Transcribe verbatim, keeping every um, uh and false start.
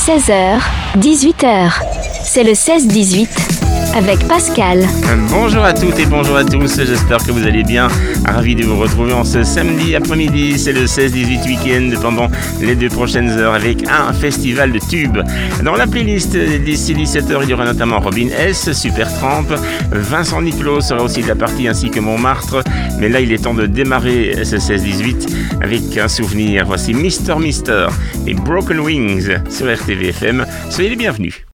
seize heures, dix-huit heures. C'est le seize dix-huit avec Pascal. Bonjour à toutes et bonjour à tous, j'espère que vous allez bien. Ravi de vous retrouver en ce samedi après-midi, c'est le seize dix-huit week-end pendant les deux prochaines heures avec un festival de tubes. Dans la playlist d'ici dix-sept heures, il y aura notamment Robin S, Supertramp, Vincent Niclot sera aussi de la partie ainsi que Montmartre. Mais là, il est temps de démarrer ce seize dix-huit avec un souvenir. Voici Mister Mister et Broken Wings sur R T V F M. Soyez les bienvenus.